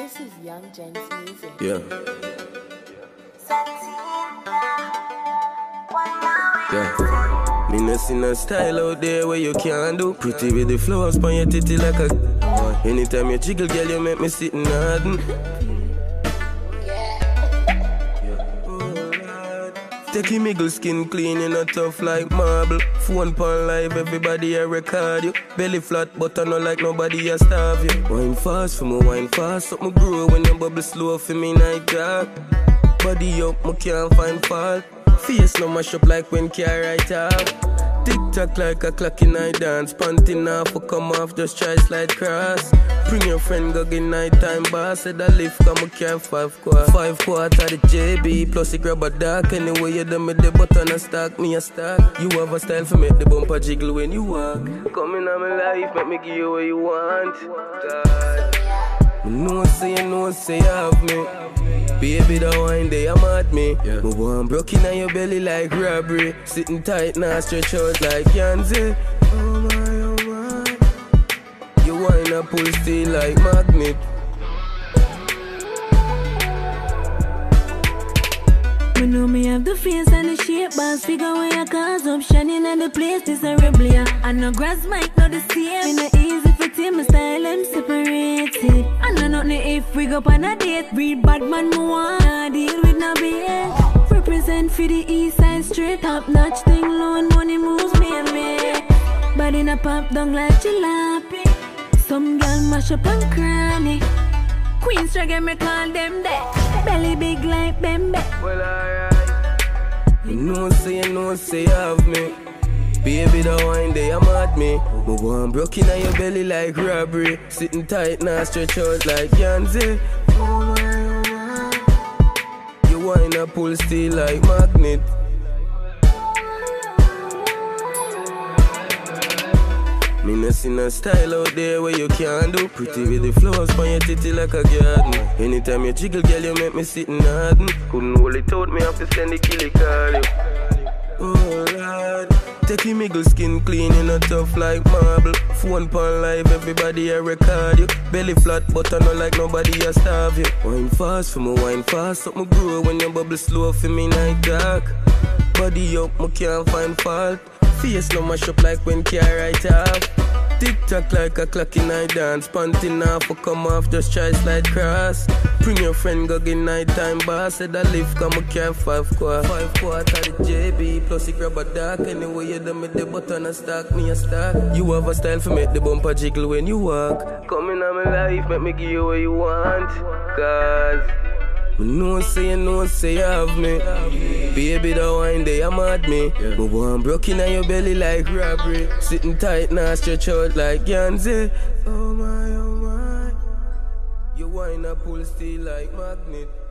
This is Young Gents Music. Yeah. Yeah. Me no see no style out there where you can't do. Pretty with the flows on your titty like a. Anytime you jiggle, girl, you make me sit nodding. Take your miggle skin clean, you not tough like marble. Phone pan live, everybody a record you. Belly flat, but I know like nobody a starve you. Wine fast for me, wine fast. Up me grow when you bubble slow for me night dark. Body up, me can't find fault. Face no mash up like when car right up. Tick tock like a clock in night dance. Panting off or come off, just try slide cross. Bring your friend go get night time boss. Said I lift come a car 5 quart. 5 quart of the JB plus it grab a dark. Anyway you done with the button and stack me a stack. You have a style for make the bumper jiggle when you walk. Come in on my life, make me give you what you want. God. No say you have me. Baby, the wine they am at me. Yeah. My one broke in on your belly like robbery. Sitting tight now, stretch out like Yanzi. Oh my. You wine up pull steel like magnet. Me know me have the face and the shape, boss figure when you cause up shining in the place. This a rebel, yeah. And no grass might not the same. Me no easy for team, my style them separated. And no nothing if we go on a date. Breed bad man, me wanna deal with no BS. Represent for the east side straight. Top notch thing, loan money moves me. Body na pop down like jalopy. Some girl mash up and cranny. Queens try me call them that. Belly big like Bembe. Well, alright. You say you have me. Baby, the wine they am at me. My one broke in on your belly like robbery. Sitting tight now, stretch out like Yanzi. Oh my. You wine up pull steel like magnet. Me no see no style out there where you can't do. Pretty with the flows on your titty like a garden. Anytime you jiggle, girl, you make me sit nodding. Couldn't hold it out, me have to send the killie call you. Oh Lord. Take your miggle skin clean, you not tough like marble. Phone pan live, everybody a record you. Belly flat, but I know like nobody a starve you. Wine fast for me, wine fast. Up me grow when you bubble slow for me night dark. Body up, me can't find fault. Face no mash up like when car right off. Tick tock like a clock in night dance. Panting off or come off, just try slide cross. Bring your friend go get night time boss. Said I lift come a car 5 quart. 5 quart of the JB plus it grab a dark. Anyway you done with the button and stack me a stack. You have a style for make the bumper jiggle when you walk. Come in on my life, make me give you what you want. Cause no say you have me. Baby, the wine they am at me. My one broke in on your belly like robbery. Sitting tight now, stretch out like Yanzi. Oh my. You wine up pull steel like magnet.